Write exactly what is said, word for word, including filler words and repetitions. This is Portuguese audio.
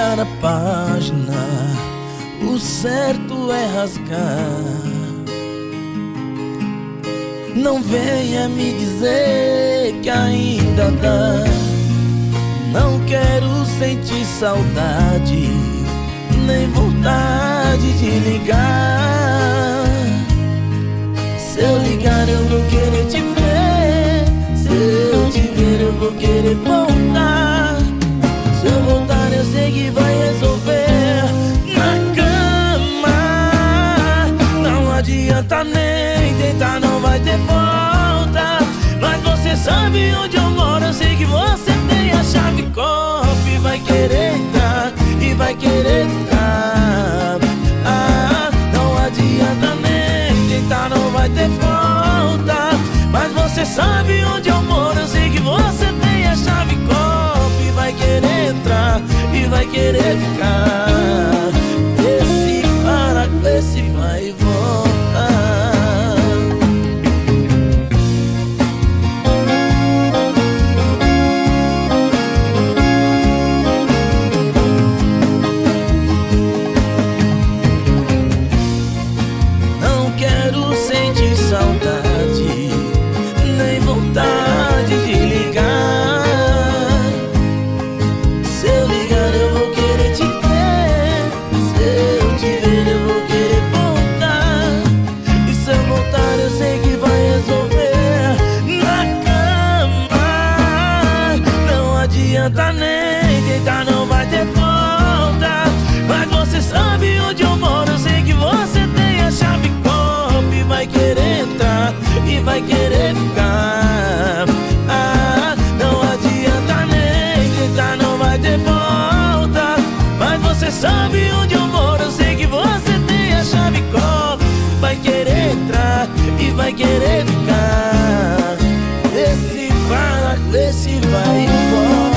virar a página, o certo é rasgar. Não venha me dizer que ainda dá. Não quero sentir saudade, nem vontade de ligar. Se eu ligar eu vou querer te ver, se eu te ver eu vou querer voltar. Se eu voltar eu sei que vai resolver na cama. Não adianta nem tentar, não vai ter volta. Mas você sabe onde eu moro, eu sei que você tem a chave copa e vai querer entrar, e vai querer ficar. Ah, não adianta nem tentar, não vai ter volta. Mas você sabe onde eu moro, eu sei que você tem a chave copa e vai querer entrar, e vai querer ficar. Vê se para, vê se vai e volta. Não quero sentir saudade, nem vontade de ligar. Se eu ligar eu vou querer te ver, se eu te ver eu vou querer voltar. E se eu voltar eu sei que vai resolver na cama. Não adianta nem tentar, não vai ter volta. Mas você sabe onde eu moro, eu sei que você tem a chave copa e vai querer entrar, e vai querer ficar. Ah, não adianta nem tentar, não vai ter volta. Mas você sabe onde eu moro, eu sei que você tem a chave copa, vai querer entrar e vai querer ficar. Vê se para, vê se vai e volta.